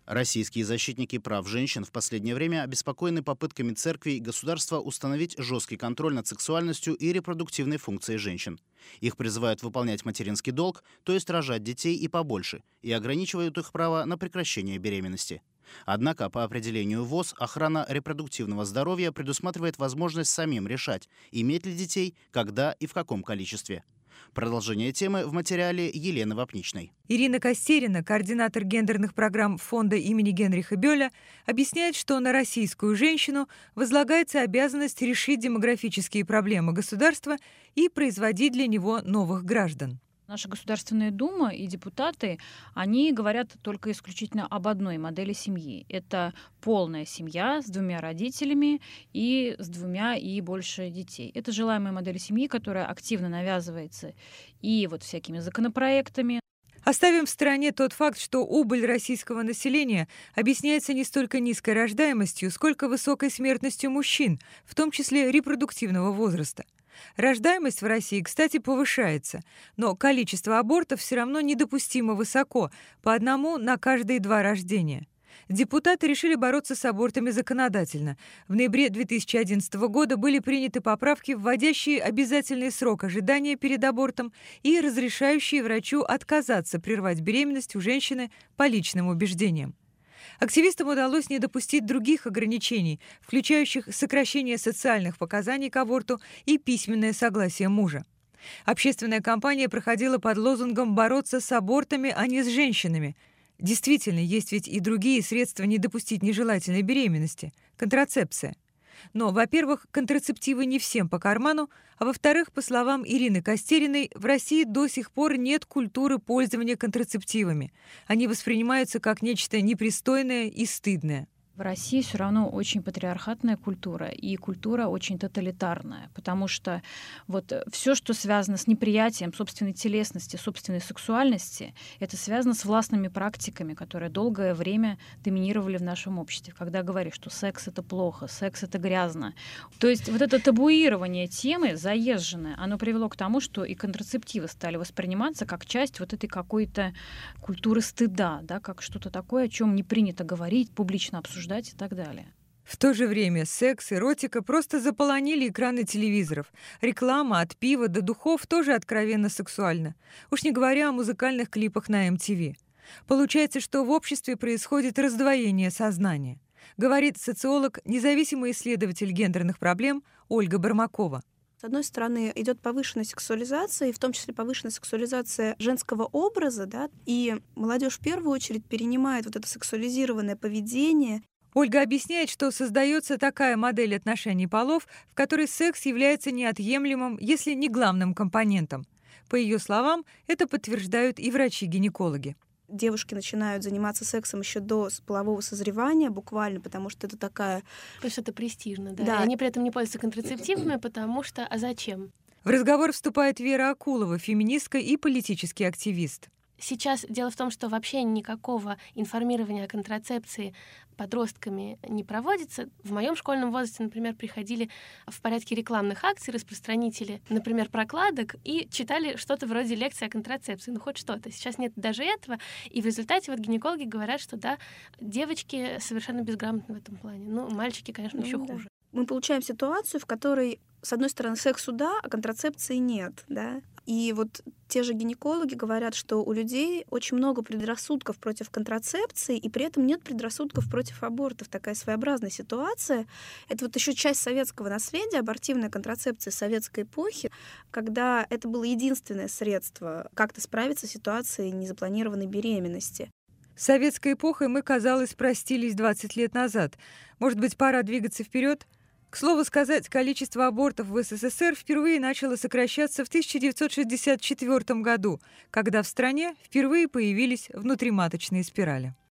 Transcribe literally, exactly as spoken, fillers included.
Российские защитники прав женщин в последнее время обеспокоены попытками церкви и государства установить жесткий контроль над сексуальностью и репродуктивной функцией женщин. Их призывают выполнять материнский долг, то есть рожать детей и побольше, и ограничивают их право на прекращение беременности. Однако, по определению ВОЗ, охрана репродуктивного здоровья предусматривает возможность самим решать, иметь ли детей, когда и в каком количестве. Продолжение темы в материале Елены Вапничной. Ирина Костерина, координатор гендерных программ фонда имени Генриха Бёля, объясняет, что на российскую женщину возлагается обязанность решить демографические проблемы государства и производить для него новых граждан. Наша Государственная Дума и депутаты, они говорят только исключительно об одной модели семьи. Это полная семья с двумя родителями и с двумя и больше детей. Это желаемая модель семьи, которая активно навязывается и вот всякими законопроектами. Оставим в стороне тот факт, что убыль российского населения объясняется не столько низкой рождаемостью, сколько высокой смертностью мужчин, в том числе репродуктивного возраста. Рождаемость в России, кстати, повышается, но количество абортов все равно недопустимо высоко, по одному на каждые два рождения. Депутаты решили бороться с абортами законодательно. В ноябре две тысячи одиннадцатого года были приняты поправки, вводящие обязательный срок ожидания перед абортом и разрешающие врачу отказаться прервать беременность у женщины по личным убеждениям. Активистам удалось не допустить других ограничений, включающих сокращение социальных показаний к аборту и письменное согласие мужа. Общественная кампания проходила под лозунгом «бороться с абортами, а не с женщинами». Действительно, есть ведь и другие средства не допустить нежелательной беременности – контрацепция. Но, во-первых, контрацептивы не всем по карману, а во-вторых, по словам Ирины Костериной, в России до сих пор нет культуры пользования контрацептивами. Они воспринимаются как нечто непристойное и стыдное. В России все равно очень патриархатная культура и культура очень тоталитарная, потому что вот все, что связано с неприятием собственной телесности, собственной сексуальности, это связано с властными практиками, которые долгое время доминировали в нашем обществе, когда говорят, что секс — это плохо, секс — это грязно. То есть вот это табуирование темы заезженное, оно привело к тому, что и контрацептивы стали восприниматься как часть вот этой какой-то культуры стыда, да, как что-то такое, о чем не принято говорить, публично обсуждать и так далее. В то же время секс, эротика просто заполонили экраны телевизоров. Реклама от пива до духов тоже откровенно сексуальна. Уж не говоря о музыкальных клипах на эм ти ви. Получается, что в обществе происходит раздвоение сознания, говорит социолог, независимый исследователь гендерных проблем Ольга Бармакова. С одной стороны, идет повышенная сексуализация, и в том числе повышенная сексуализация женского образа, да, и молодежь в первую очередь перенимает вот это сексуализированное поведение. Ольга объясняет, что создается такая модель отношений полов, в которой секс является неотъемлемым, если не главным компонентом. По ее словам, это подтверждают и врачи-гинекологи. Девушки начинают заниматься сексом еще до полового созревания, буквально, потому что это такая... Потому что это престижно, да. Да. И они при этом не пользуются контрацептивами, потому что... А зачем? В разговор вступает Вера Акулова, феминистка и политический активист. Сейчас дело в том, что вообще никакого информирования о контрацепции подростками не проводится. В моем школьном возрасте, например, приходили в порядке рекламных акций распространители, например, прокладок, и читали что-то вроде лекции о контрацепции. Ну, хоть что-то. Сейчас нет даже этого. И в результате вот гинекологи говорят, что да, девочки совершенно безграмотны в этом плане. Ну, мальчики, конечно, еще Ну, да. хуже. Мы получаем ситуацию, в которой, с одной стороны, сексу да, а контрацепции нет, да. И вот те же гинекологи говорят, что у людей очень много предрассудков против контрацепции, и при этом нет предрассудков против абортов. Такая своеобразная ситуация. Это вот еще часть советского наследия, абортивная контрацепция советской эпохи, когда это было единственное средство как-то справиться с ситуацией незапланированной беременности. С советской эпохой мы, казалось, простились двадцать лет назад. Может быть, пора двигаться вперед? К слову сказать, количество абортов в эс эс эс эр впервые начало сокращаться в тысяча девятьсот шестьдесят четвёртом году, когда в стране впервые появились внутриматочные спирали.